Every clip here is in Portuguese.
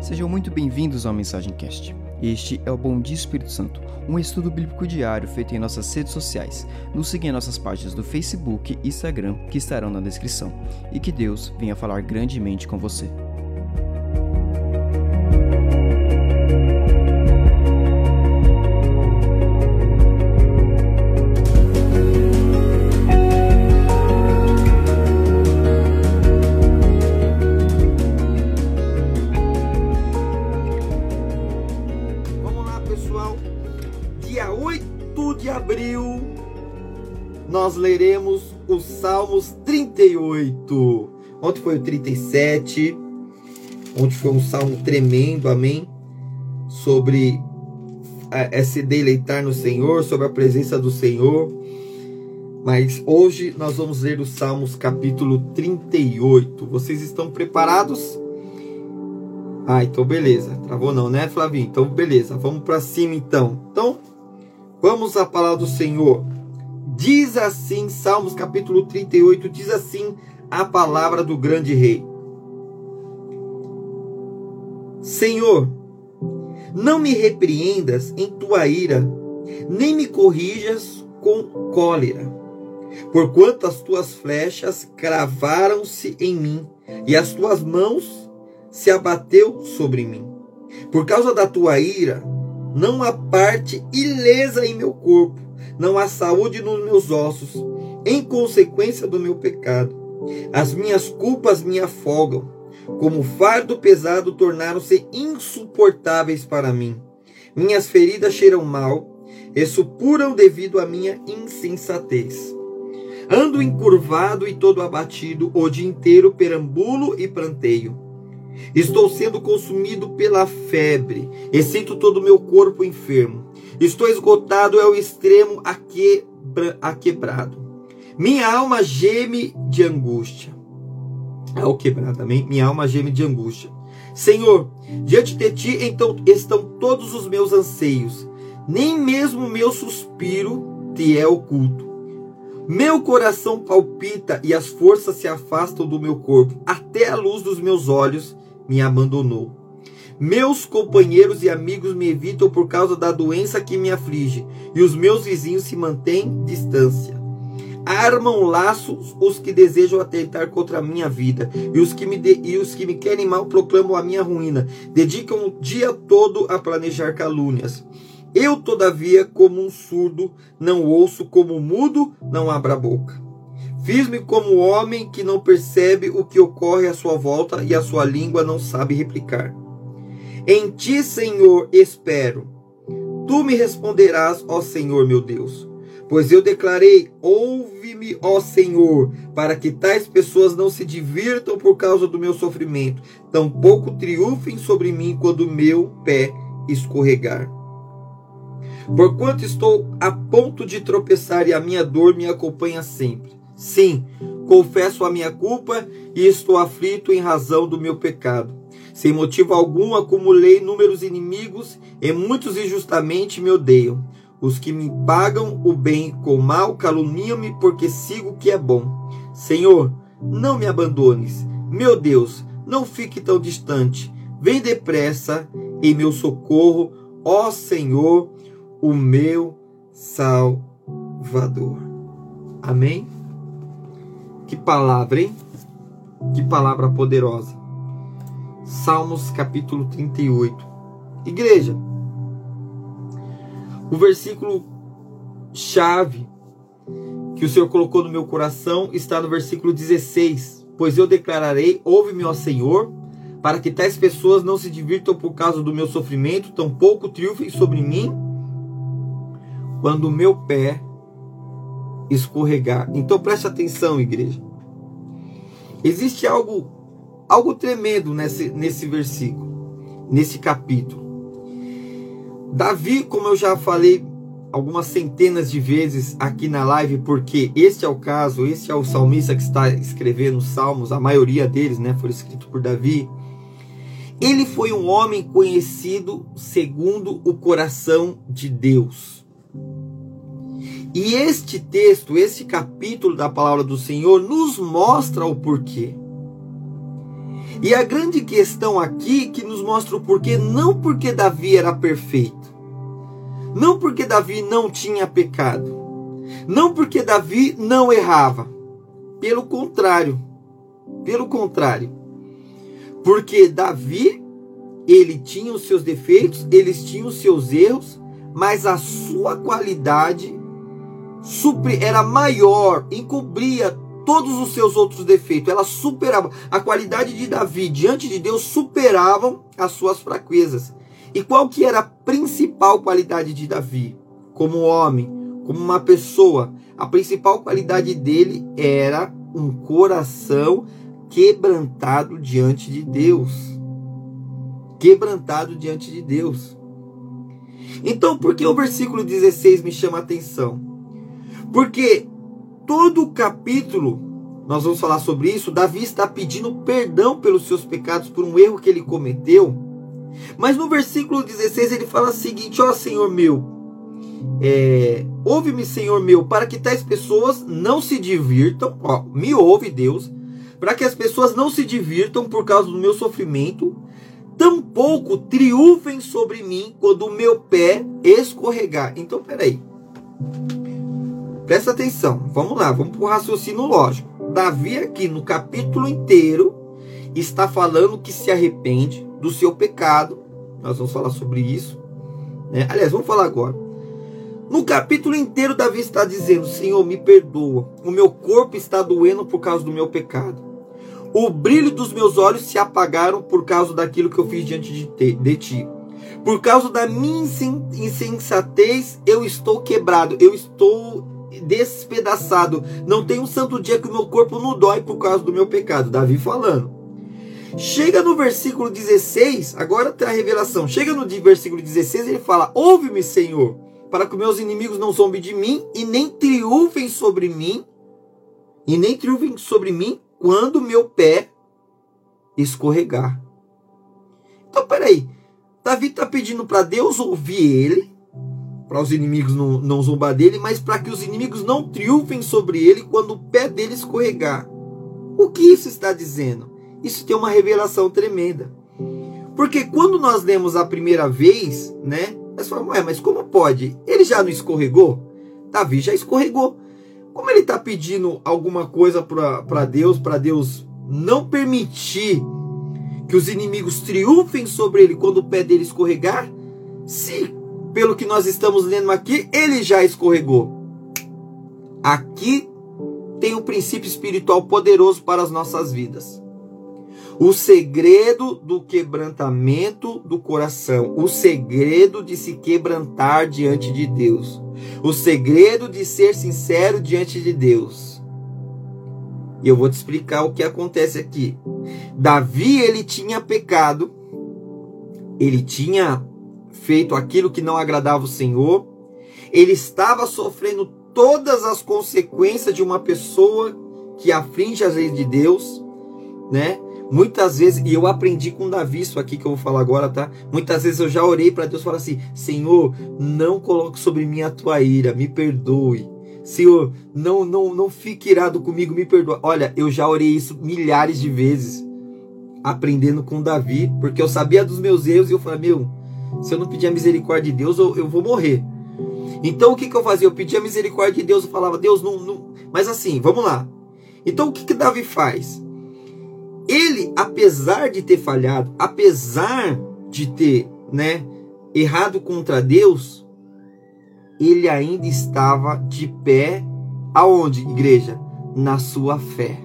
Sejam muito bem-vindos ao Mensagem Cast. Este é o Bom Dia Espírito Santo, um estudo bíblico diário feito em nossas redes sociais. Nos siga em nossas páginas do Facebook e Instagram, que estarão na descrição. E que Deus venha falar grandemente com você. Dia 8 de abril, nós leremos os Salmos 38. Ontem foi o 37. Ontem foi um salmo tremendo, amém? Sobre se deleitar no Senhor, sobre a presença do Senhor. Mas hoje nós vamos ler os Salmos capítulo 38. Vocês estão preparados? Então beleza. Travou não, né, Flavinho? Então beleza, vamos para cima então. Então, vamos à palavra do Senhor. Diz assim, Salmos capítulo 38, diz assim a palavra do grande rei. Senhor, não me repreendas em tua ira, nem me corrijas com cólera, porquanto as tuas flechas cravaram-se em mim, e as tuas mãos se abateu sobre mim. Por causa da tua ira, não há parte ilesa em meu corpo, não há saúde nos meus ossos, em consequência do meu pecado. As minhas culpas me afogam, como fardo pesado tornaram-se insuportáveis para mim. Minhas feridas cheiram mal e supuram devido à minha insensatez. Ando encurvado e todo abatido, o dia inteiro perambulo e pranteio. Estou sendo consumido pela febre e sinto todo o meu corpo enfermo. Estou esgotado ao extremo aquebrado. Minha alma geme de angústia. Quebrado também. Minha alma geme de angústia. Senhor, diante de ti então estão todos os meus anseios. Nem mesmo meu suspiro te é oculto. Meu coração palpita e as forças se afastam do meu corpo. Até a luz dos meus olhos me abandonou. Meus companheiros e amigos me evitam por causa da doença que me aflige, e os meus vizinhos se mantêm distância. Armam laços os que desejam atentar contra a minha vida, e os que me querem mal proclamam a minha ruína. Dedicam o dia todo a planejar calúnias. Eu, todavia, como um surdo, não ouço, como mudo, não abro a boca. Fiz-me como homem que não percebe o que ocorre à sua volta e a sua língua não sabe replicar. Em ti, Senhor, espero. Tu me responderás, ó Senhor meu Deus. Pois eu declarei, ouve-me, ó Senhor, para que tais pessoas não se divirtam por causa do meu sofrimento, tampouco triunfem sobre mim quando meu pé escorregar. Porquanto estou a ponto de tropeçar e a minha dor me acompanha sempre. Sim, confesso a minha culpa e estou aflito em razão do meu pecado. Sem motivo algum acumulei números inimigos e muitos injustamente me odeiam. Os que me pagam o bem com mal caluniam-me porque sigo o que é bom. Senhor, não me abandones. Meu Deus, não fique tão distante. Vem depressa em meu socorro, ó Senhor, o meu Salvador. Amém? Que palavra, hein? Que palavra poderosa. Salmos capítulo 38. Igreja, o versículo chave que o Senhor colocou no meu coração está no versículo 16. Pois eu declararei, ouve-me, ó Senhor, para que tais pessoas não se divirtam por causa do meu sofrimento, tampouco triunfem sobre mim quando o meu pé escorregar. Então preste atenção, igreja. Existe algo tremendo nesse versículo, nesse capítulo. Davi, como eu já falei algumas centenas de vezes aqui na live, porque este é o caso, este é o salmista que está escrevendo os salmos, a maioria deles, foi escrito por Davi. Ele foi um homem conhecido segundo o coração de Deus. E este texto, este capítulo da palavra do Senhor nos mostra o porquê. E a grande questão aqui que nos mostra o porquê, não porque Davi era perfeito, não porque Davi não tinha pecado, não porque Davi não errava, pelo contrário, porque Davi, ele tinha os seus defeitos, eles tinham os seus erros, mas a sua qualidade era maior, encobria todos os seus outros defeitos, ela superava, a qualidade de Davi diante de Deus superavam as suas fraquezas. E qual que era a principal qualidade de Davi? Como homem, como uma pessoa, a principal qualidade dele era um coração quebrantado diante de Deus. Quebrantado diante de Deus. Então, por que o versículo 16 me chama a atenção? Porque todo o capítulo, nós vamos falar sobre isso, Davi está pedindo perdão pelos seus pecados, por um erro que ele cometeu. Mas no versículo 16 ele fala o seguinte: ó Senhor meu, ouve-me, Senhor meu, para que tais pessoas não se divirtam, ó, me ouve Deus, para que as pessoas não se divirtam por causa do meu sofrimento, tampouco triunfem sobre mim quando o meu pé escorregar. Então, peraí. Presta atenção. Vamos lá, vamos para o raciocínio lógico. Davi aqui no capítulo inteiro está falando que se arrepende do seu pecado. Nós vamos falar sobre isso, né? Aliás, vamos falar agora. No capítulo inteiro Davi está dizendo: Senhor, me perdoa. O meu corpo está doendo por causa do meu pecado. O brilho dos meus olhos se apagaram por causa daquilo que eu fiz diante de ti. Por causa da minha insensatez, eu estou quebrado. Eu estou despedaçado. Não tem um santo dia que o meu corpo não dói por causa do meu pecado. Davi falando. Chega no versículo 16, agora tem a revelação. Chega no versículo 16, ele fala: ouve-me, Senhor, para que meus inimigos não zombem de mim e nem triunfem sobre mim, quando meu pé escorregar. Então, peraí. Davi está pedindo para Deus ouvir ele, para os inimigos não zombar dele, mas para que os inimigos não triunfem sobre ele quando o pé dele escorregar. O que isso está dizendo? Isso tem uma revelação tremenda. Porque quando nós lemos a primeira vez, né, nós falamos: mas como pode? Ele já não escorregou? Davi já escorregou. Como ele está pedindo alguma coisa para Deus não permitir que os inimigos triunfem sobre ele quando o pé dele escorregar, se, pelo que nós estamos lendo aqui, ele já escorregou? Aqui tem um princípio espiritual poderoso para as nossas vidas. O segredo do quebrantamento do coração, o segredo de se quebrantar diante de Deus, o segredo de ser sincero diante de Deus. E eu vou te explicar o que acontece aqui. Davi, ele tinha pecado, ele tinha feito aquilo que não agradava o Senhor, ele estava sofrendo todas as consequências de uma pessoa que aflige as leis de Deus, né? Muitas vezes, e eu aprendi com Davi isso aqui que eu vou falar agora, tá? Muitas vezes eu já orei para Deus e falei assim: Senhor, não coloque sobre mim a tua ira, me perdoe. Senhor, não fique irado comigo, me perdoe. Olha, eu já orei isso milhares de vezes, aprendendo com Davi, porque eu sabia dos meus erros e eu falei: se eu não pedir a misericórdia de Deus, eu vou morrer. Então o que eu fazia? Eu pedia a misericórdia de Deus, eu falava: Deus, não. Mas assim, vamos lá. Então o que Davi faz? Ele, apesar de ter falhado, apesar de ter, errado contra Deus, ele ainda estava de pé. Aonde, igreja? Na sua fé.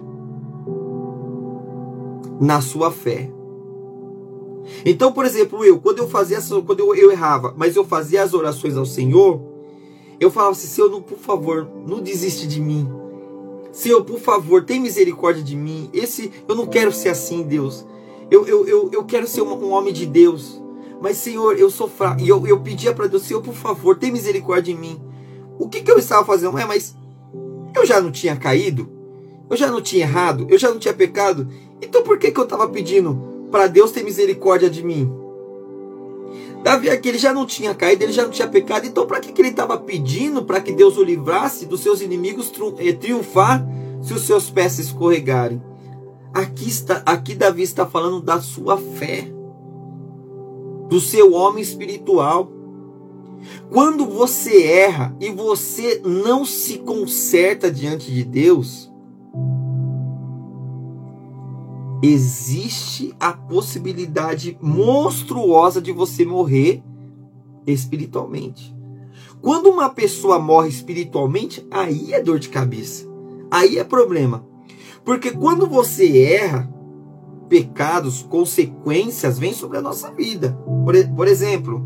Na sua fé. Então, por exemplo, quando eu errava, mas eu fazia as orações ao Senhor, eu falava assim: Senhor, por favor, não desiste de mim. Senhor, por favor, tem misericórdia de mim. Eu não quero ser assim, Deus. Eu quero ser um homem de Deus. Mas, Senhor, eu sou fraco. E eu pedia para Deus: Senhor, por favor, tem misericórdia de mim. O que eu estava fazendo? Mas eu já não tinha caído? Eu já não tinha errado? Eu já não tinha pecado? Então por que eu estava pedindo para Deus ter misericórdia de mim? Davi aqui, ele já não tinha caído, ele já não tinha pecado. Então para que ele estava pedindo para que Deus o livrasse dos seus inimigos triunfar se os seus pés escorregarem? Aqui Davi está falando da sua fé, do seu homem espiritual. Quando você erra e você não se conserta diante de Deus, existe a possibilidade monstruosa de você morrer espiritualmente. Quando uma pessoa morre espiritualmente, aí é dor de cabeça, aí é problema. Porque quando você erra, pecados, consequências vêm sobre a nossa vida. Por exemplo,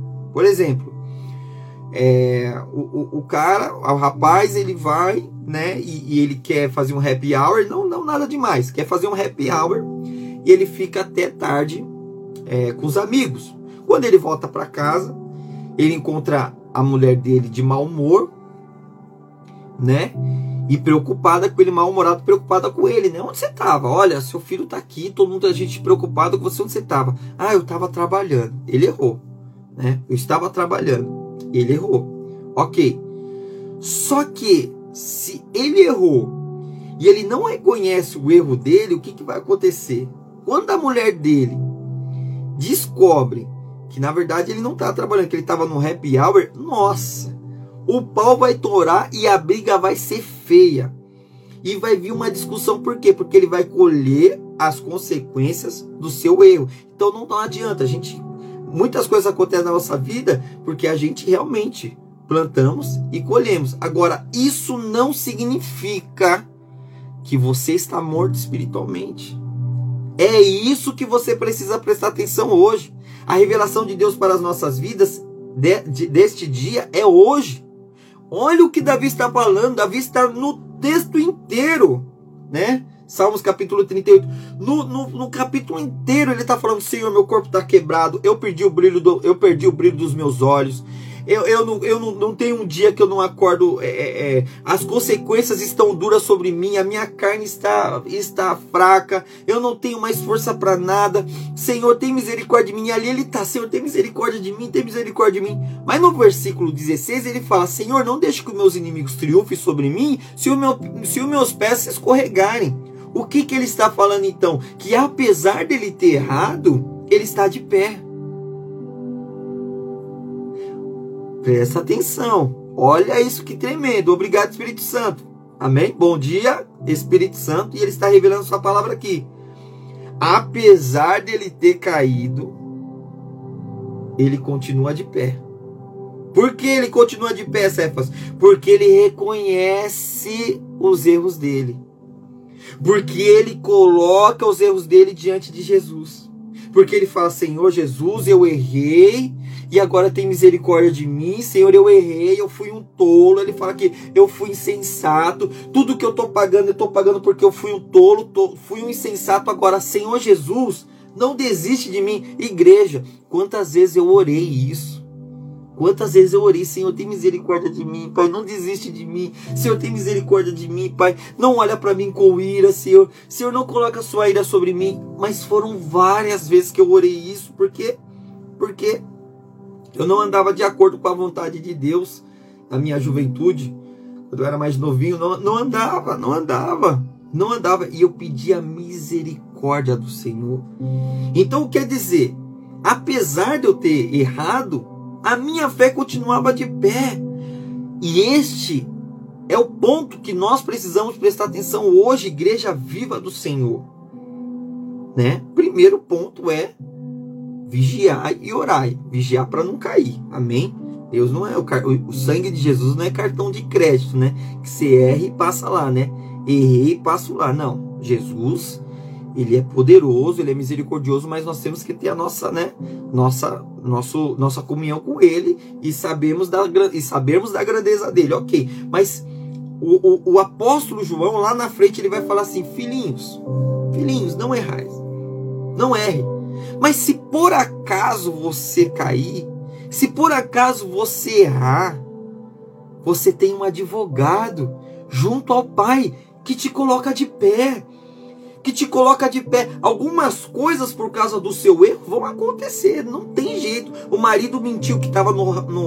o rapaz, ele vai, né, e ele quer fazer um happy hour, não nada demais, quer fazer um happy hour, e ele fica até tarde com os amigos. Quando ele volta para casa, ele encontra a mulher dele de mau humor, né, e preocupada com ele, mal-humorado, preocupada com ele, né? Onde você estava? Olha, seu filho está aqui, todo mundo, a gente preocupado com você, onde você estava? Ah, eu estava trabalhando. Ele errou, né? Eu estava trabalhando. Ele errou. Ok. Só que, se ele errou e ele não reconhece o erro dele, o que vai acontecer? Quando a mulher dele descobre que, na verdade, ele não está trabalhando, que ele estava no happy hour, nossa, o pau vai torar e a briga vai ser feia. E vai vir uma discussão, por quê? Porque ele vai colher as consequências do seu erro. Então não adianta, muitas coisas acontecem na nossa vida porque a gente realmente plantamos e colhemos. Agora, isso não significa que você está morto espiritualmente. É isso que você precisa prestar atenção hoje. A revelação de Deus para as nossas vidas deste dia é hoje. Olha o que Davi está falando. Davi está no texto inteiro, né? Salmos capítulo 38. No capítulo inteiro ele está falando: Senhor, meu corpo está quebrado, eu perdi o brilho dos meus olhos. Eu não tenho um dia que eu não acordo. As consequências estão duras sobre mim. A minha carne está fraca. Eu não tenho mais força para nada. Senhor, tem misericórdia de mim. Ali ele está: Senhor, tem misericórdia de mim. Tem misericórdia de mim. Mas no versículo 16 ele fala: Senhor, não deixe que os meus inimigos triunfem sobre mim se os meus pés se escorregarem. O que ele está falando então? Que apesar dele ter errado, ele está de pé. Presta atenção. Olha isso que tremendo. Obrigado, Espírito Santo. Amém? Bom dia, Espírito Santo. E ele está revelando sua palavra aqui. Apesar dele ter caído, ele continua de pé. Por que ele continua de pé, Cefas? Porque ele reconhece os erros dele. Porque ele coloca os erros dele diante de Jesus. Porque ele fala: Senhor Jesus, eu errei e agora tem misericórdia de mim. Senhor, eu errei, eu fui um tolo. Ele fala que eu fui insensato. Tudo que eu estou pagando porque eu fui um tolo, fui um insensato. Agora, Senhor Jesus, não desiste de mim. Igreja, quantas vezes eu orei isso? Quantas vezes eu orei: Senhor, tem misericórdia de mim, Pai, não desiste de mim. Senhor, tem misericórdia de mim, Pai, não olha para mim com ira, Senhor. Senhor, não coloca a sua ira sobre mim. Mas foram várias vezes que eu orei isso. Por quê? Porque eu não andava de acordo com a vontade de Deus na minha juventude. Quando eu era mais novinho, não andava. E eu pedia a misericórdia do Senhor. Então, quer dizer, apesar de eu ter errado, a minha fé continuava de pé. E este é o ponto que nós precisamos prestar atenção hoje, Igreja Viva do Senhor. Né? Primeiro ponto é vigiar e orar. Vigiar para não cair. Amém? Deus não é o sangue de Jesus não é cartão de crédito, né? Que você erra e passa lá, né? Errei e passo lá. Não. Jesus, ele é poderoso, ele é misericordioso, mas nós temos que ter a nossa, né? Nossa comunhão com ele e sabermos da grandeza dele. Ok. Mas o apóstolo João, lá na frente, ele vai falar assim: filhinhos, não errais. Não erre. Mas se por acaso você cair, se por acaso você errar, você tem um advogado junto ao Pai que te coloca de pé, que te coloca de pé. Algumas coisas por causa do seu erro vão acontecer, não tem jeito. O marido mentiu que estava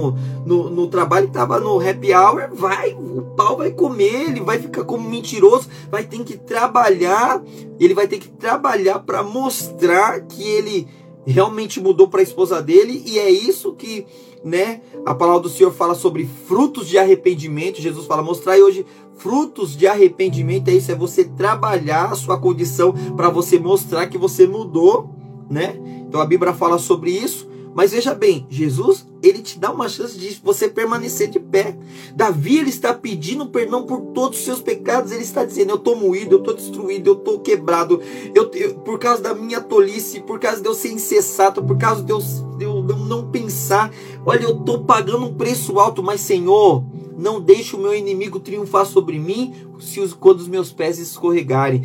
no trabalho, estava no happy hour, o pau vai comer, ele vai ficar como mentiroso, vai ter que trabalhar, ele vai ter que trabalhar para mostrar que ele realmente mudou para a esposa dele. E é isso que, né, a palavra do Senhor fala sobre frutos de arrependimento. Jesus fala, mostrai hoje frutos de arrependimento. É isso, é você trabalhar a sua condição para você mostrar que você mudou, né? Então a Bíblia fala sobre isso. Mas veja bem, Jesus, ele te dá uma chance de você permanecer de pé. Davi, ele está pedindo perdão por todos os seus pecados. Ele está dizendo, eu estou moído, eu estou destruído, eu estou quebrado, por causa da minha tolice, por causa de eu ser insensato, por causa de eu não pensar. Olha, eu estou pagando um preço alto, mas Senhor, não deixe o meu inimigo triunfar sobre mim quando os meus pés escorregarem.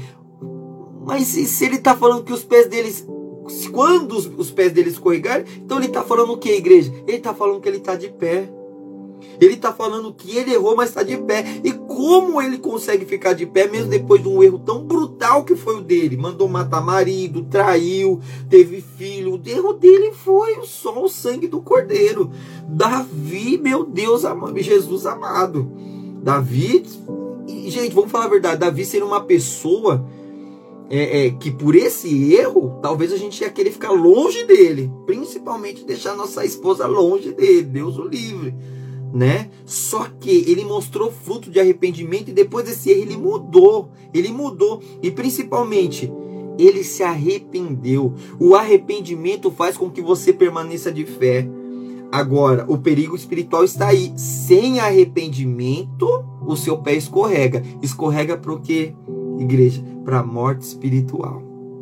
Mas se ele está falando que os pés deles... Quando os pés dele escorregarem, então ele está falando o que, igreja? Ele está falando que ele está de pé. Ele está falando que ele errou, mas está de pé. E como ele consegue ficar de pé, mesmo depois de um erro tão brutal que foi o dele? Mandou matar marido, traiu, teve filho. O erro dele foi só o sangue do cordeiro. Davi, meu Deus amado, Jesus amado. Davi, gente, vamos falar a verdade, Davi seria uma pessoa... que por esse erro, talvez a gente ia querer ficar longe dele, principalmente deixar nossa esposa longe dele, Deus o livre, né? Só que ele mostrou fruto de arrependimento e depois desse erro ele mudou, e principalmente ele se arrependeu. O arrependimento faz com que você permaneça de fé. Agora, o perigo espiritual está aí. Sem arrependimento, o seu pé escorrega. Escorrega para o quê, igreja? Para a morte espiritual.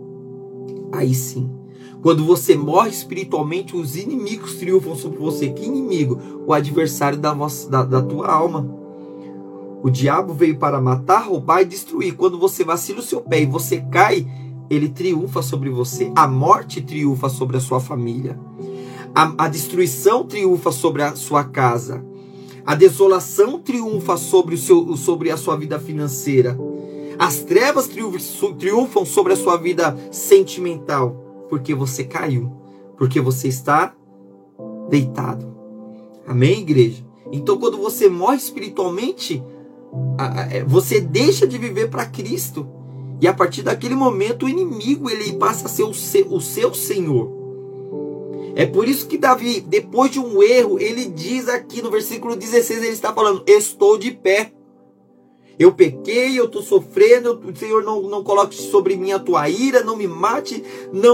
Aí sim, quando você morre espiritualmente, os inimigos triunfam sobre você. Que inimigo? O adversário da tua alma. O diabo veio para matar, roubar e destruir. Quando você vacila o seu pé e você cai, ele triunfa sobre você. A morte triunfa sobre a sua família. A destruição triunfa sobre a sua casa. A desolação triunfa sobre a sua vida financeira. As trevas triunfam sobre a sua vida sentimental, porque você caiu, porque você está deitado. Amém, igreja? Então, quando você morre espiritualmente, você deixa de viver para Cristo. E a partir daquele momento, o inimigo ele passa a ser o seu senhor. É por isso que Davi, depois de um erro, ele diz aqui no versículo 16, ele está falando, estou de pé. Eu pequei, eu estou sofrendo, Senhor, não coloque sobre mim a tua ira, não me mate,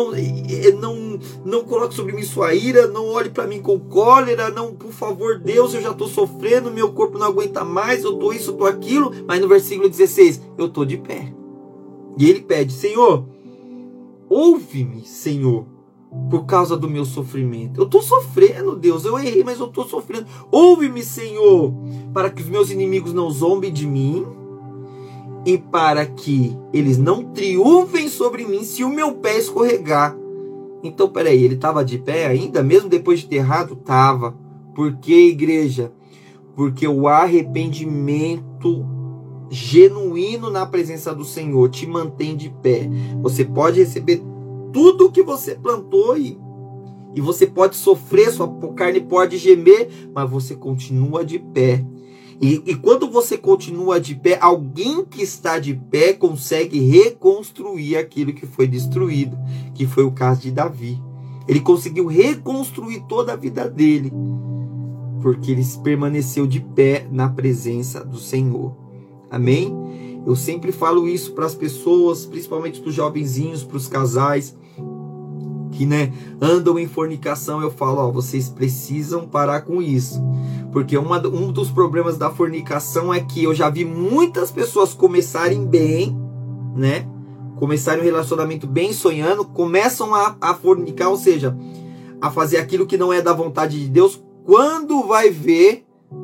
não coloque sobre mim sua ira, não olhe para mim com cólera, não, por favor, Deus, eu já estou sofrendo, meu corpo não aguenta mais, eu estou isso, eu estou aquilo. Mas no versículo 16, eu estou de pé. E ele pede, Senhor, ouve-me, Senhor, por causa do meu sofrimento. Eu estou sofrendo, Deus, eu errei, mas eu estou sofrendo. Ouve-me, Senhor, para que os meus inimigos não zombem de mim e para que eles não triunfem sobre mim se o meu pé escorregar. Então, peraí, ele estava de pé ainda, mesmo depois de ter errado? Estava. Por quê, igreja? Porque o arrependimento genuíno na presença do Senhor te mantém de pé. Você pode receber tudo que você plantou e você pode sofrer, sua carne pode gemer, mas você continua de pé. E quando você continua de pé, alguém que está de pé consegue reconstruir aquilo que foi destruído, que foi o caso de Davi. Ele conseguiu reconstruir toda a vida dele, porque ele permaneceu de pé na presença do Senhor. Amém? Eu sempre falo isso para as pessoas, principalmente para os jovenzinhos, para os casais que andam em fornicação. Eu falo, vocês precisam parar com isso. Porque um dos problemas da fornicação é que eu já vi muitas pessoas começarem bem, começarem um relacionamento bem, sonhando, começam a fornicar, ou seja, a fazer aquilo que não é da vontade de Deus. Quando vai ver,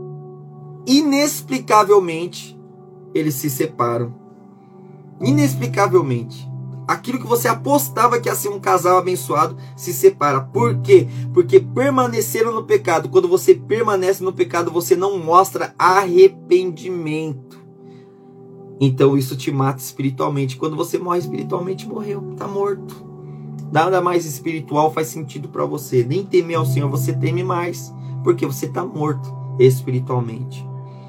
inexplicavelmente, eles se separam. Inexplicavelmente. Aquilo que você apostava que ia ser um casal abençoado se separa. Por quê? Porque permaneceram no pecado. Quando você permanece no pecado, você não mostra arrependimento. Então isso te mata espiritualmente. Quando você morre espiritualmente, morreu, está morto. Nada mais espiritual faz sentido para você. Nem temer ao Senhor você teme mais, porque você está morto espiritualmente.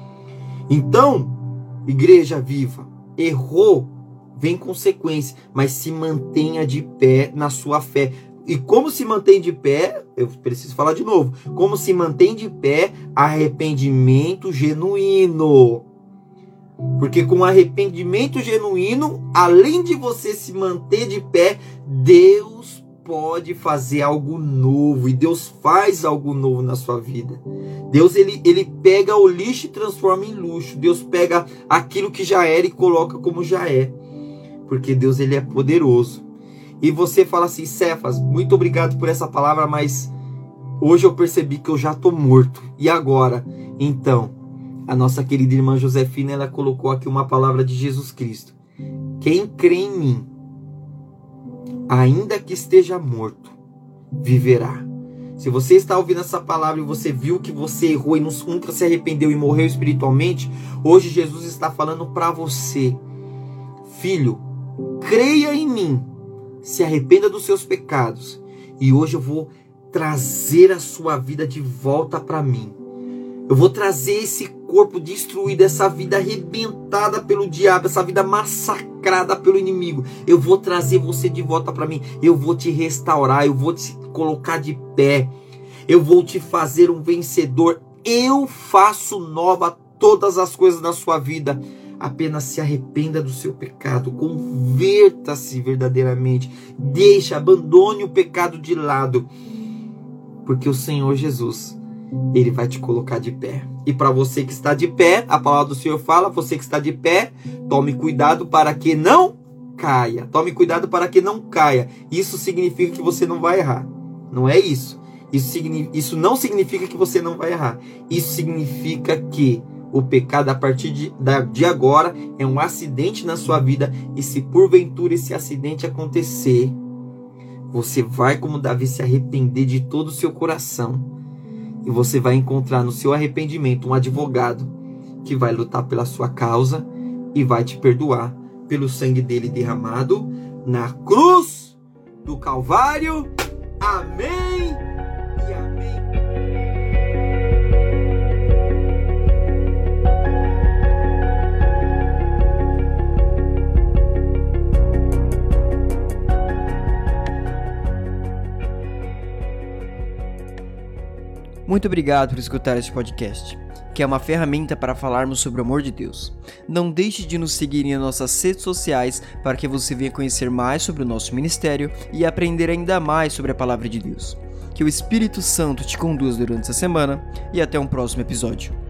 Então, igreja viva, errou, vem consequência, mas se mantenha de pé na sua fé. E como se mantém de pé, eu preciso falar de novo, como se mantém de pé? Arrependimento genuíno. Porque com arrependimento genuíno, além de você se manter de pé, Deus pode fazer algo novo. E Deus faz algo novo na sua vida. Deus ele pega o lixo e transforma em luxo. Deus pega aquilo que já era e coloca como já é. Porque Deus ele é poderoso. E você fala assim: Cefas, muito obrigado por essa palavra, mas hoje eu percebi que eu já estou morto. E agora? Então, a nossa querida irmã Josefina, ela colocou aqui uma palavra de Jesus Cristo. Quem crê em mim, ainda que esteja morto, viverá. Se você está ouvindo essa palavra e você viu que você errou e nunca se arrependeu e morreu espiritualmente, hoje Jesus está falando para você: filho, creia em mim, se arrependa dos seus pecados, e hoje eu vou trazer a sua vida de volta para mim. Eu vou trazer esse corpo destruído, essa vida arrebentada pelo diabo, essa vida massacrada pelo inimigo. Eu vou trazer você de volta para mim. Eu vou te restaurar, eu vou te colocar de pé. Eu vou te fazer um vencedor. Eu faço nova todas as coisas na sua vida. Apenas se arrependa do seu pecado, converta-se verdadeiramente, abandone o pecado de lado, porque o Senhor Jesus, Ele vai te colocar de pé. E para você que está de pé, a palavra do Senhor fala: você que está de pé, tome cuidado para que não caia. Tome cuidado para que não caia. Isso significa que você não vai errar. Não é isso. Isso não significa que você não vai errar. Isso significa que o pecado, a partir de agora, é um acidente na sua vida. E se porventura esse acidente acontecer, você vai, como Davi, se arrepender de todo o seu coração. E você vai encontrar no seu arrependimento um advogado que vai lutar pela sua causa e vai te perdoar pelo sangue dele derramado na cruz do Calvário. Amém e amém. Muito obrigado por escutar este podcast, que é uma ferramenta para falarmos sobre o amor de Deus. Não deixe de nos seguir em nossas redes sociais para que você venha conhecer mais sobre o nosso ministério e aprender ainda mais sobre a palavra de Deus. Que o Espírito Santo te conduza durante essa semana e até um próximo episódio.